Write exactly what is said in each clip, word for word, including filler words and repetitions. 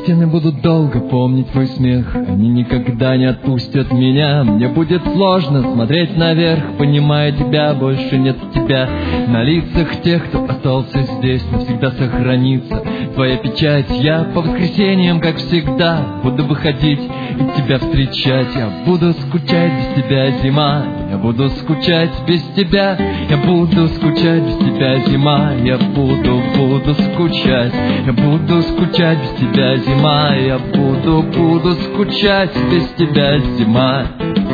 Стены будут долго помнить мой смех, они никогда не отпустят меня. Мне будет сложно смотреть наверх, понимая, тебя больше нет тебя. На лицах тех, кто остался здесь, навсегда сохранится твоя печать. Я по воскресеньям, как всегда, буду выходить и тебя встречать. Я буду скучать без тебя, зима, я буду скучать без тебя. Я буду скучать без тебя, зима, я буду, буду скучать. Я буду скучать без тебя, зима, я буду, буду скучать без тебя, зима.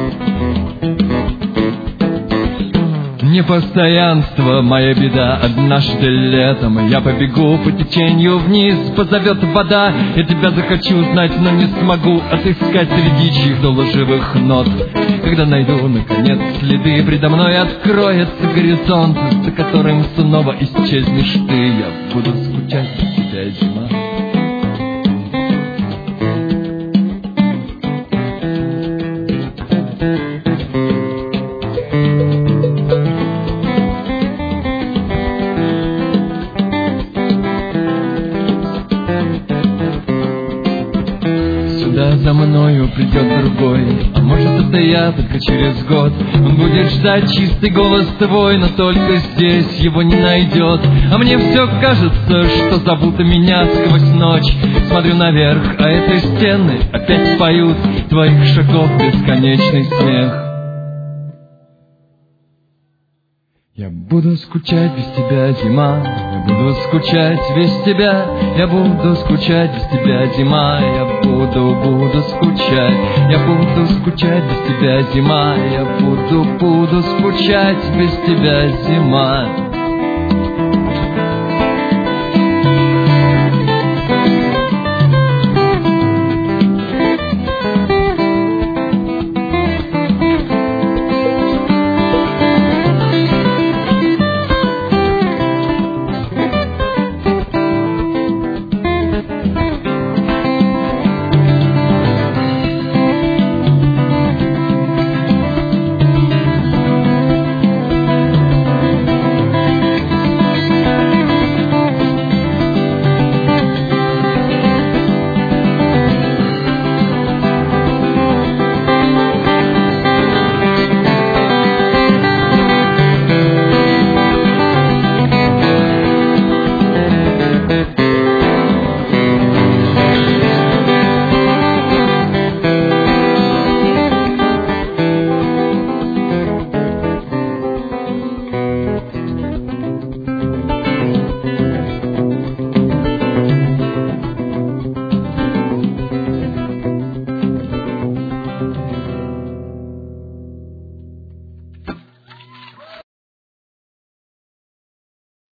Непостоянство, моя беда. Однажды летом я побегу по течению вниз, позовет вода. Я тебя захочу знать, но не смогу отыскать среди чьих-то лживых нот. Когда найду, наконец, следы, предо мной откроется горизонт, за которым снова исчезнешь ты. Я буду скучать без тебя, зима. За мною придет другой, а может это я только через год. Он будет ждать чистый голос твой, но только здесь его не найдет. А мне все кажется, что зовут меня сквозь ночь. Смотрю наверх, а это стены опять поют твоих шагов бесконечный смех. Я буду скучать без тебя, зима, я буду скучать без тебя. Я буду скучать без тебя, зима, я буду, буду скучать. Я буду скучать без тебя, зима, я буду, буду скучать без тебя, зима.